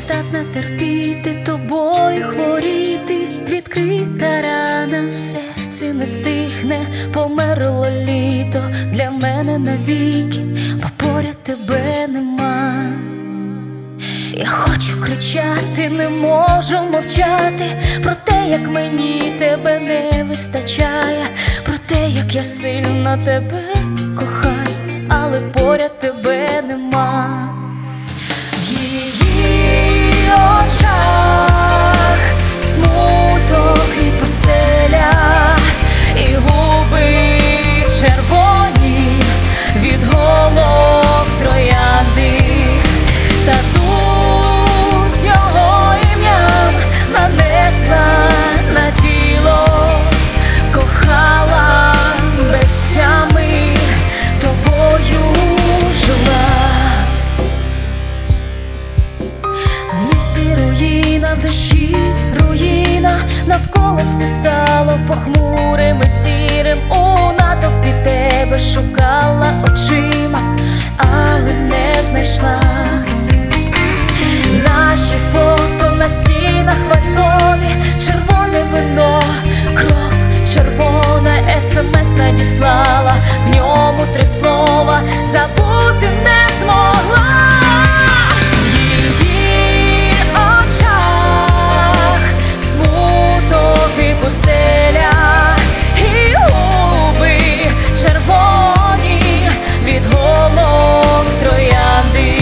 здатна терпіти, тобою хворіти. Відкрита рана в серці не стихне, померло літо для мене навіки, бо поряд тебе нема. Я хочу кричати, не можу мовчати про те, як мені тебе не вистачає, про те, як я сильно тебе кохаю, але поряд тебе нема. В її очах смуток і пустеля, і губи червоні від голок троянди. Тату з його ім'ям нанесла на тіло, кохала без тями, тобою жила. В місті руїна, в душі руїна, навколо все стало похмурим і сірим. У натовпі тебе шукала очима, але не знайшла. Наші фото на стінах в альбомі, червоне вино, кров червона, СМС надіслала, в ньому 3 слова, забути не змогла. В її очах смуток і пустеля, і губи червоні від голок троянди.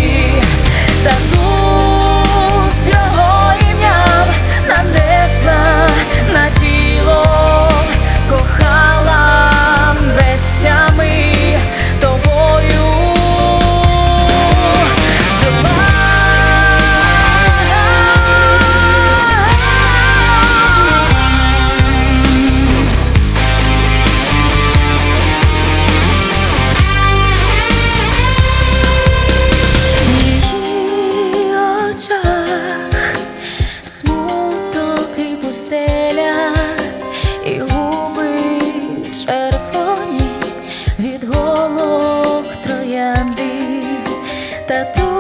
І губи червоні від голок троянди. Тату